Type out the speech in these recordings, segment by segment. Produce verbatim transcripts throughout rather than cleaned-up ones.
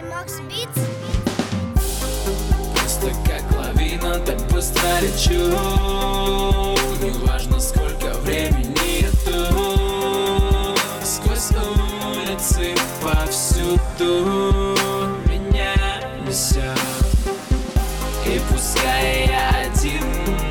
Макс Битс. Просто как лавина, так быстро лечу. Неважно, сколько времени иду. Сквозь улицы повсюду меня несет. И пускай я один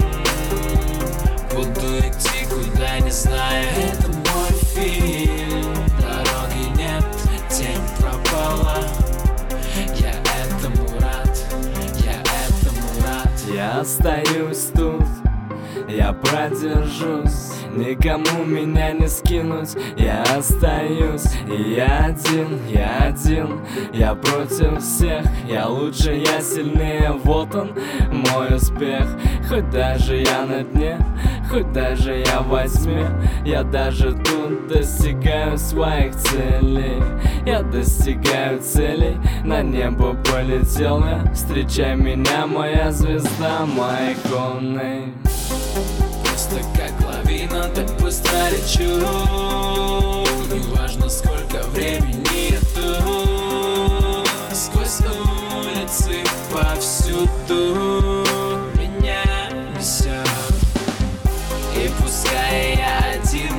буду идти, куда не знаю. Это мой фильм. Дороги нет, тень пропала. Я этому рад, я этому рад. Я остаюсь тут, я продержусь, никому меня не скинуть. Я остаюсь, и я один, я один. Я против всех, я лучше, я сильнее. Вот он, мой успех. Хоть даже я на дне, хоть даже я во тьме, я даже тут достигаю своих целей. Я достигаю целей, на небо полетел я. Встречай меня, моя звезда, моей иконой. Просто как лавина, так быстро лечу. Неважно, сколько времени иду. Сквозь улицы повсюду меня несет. И пускай я один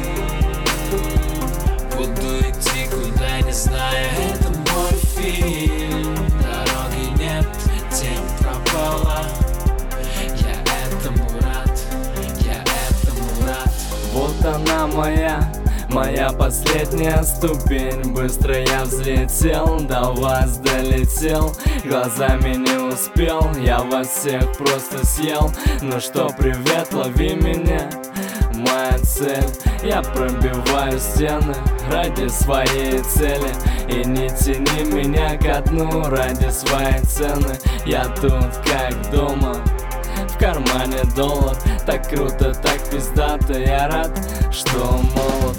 буду идти, куда не знаю. Это мой фильм. Дороги нет, тень пропала. Я этому рад, я этому рад. Вот она моя, моя последняя ступень. Быстро я взлетел, до вас долетел. Глазами не успел, я вас всех просто съел. Ну что, привет, лови меня, моя цель. Я пробиваю стены ради своей цели. И не тяни меня ко дну ради своей цены. Я тут как дома, в кармане доллар. Так круто, так пиздато, я рад, что молод.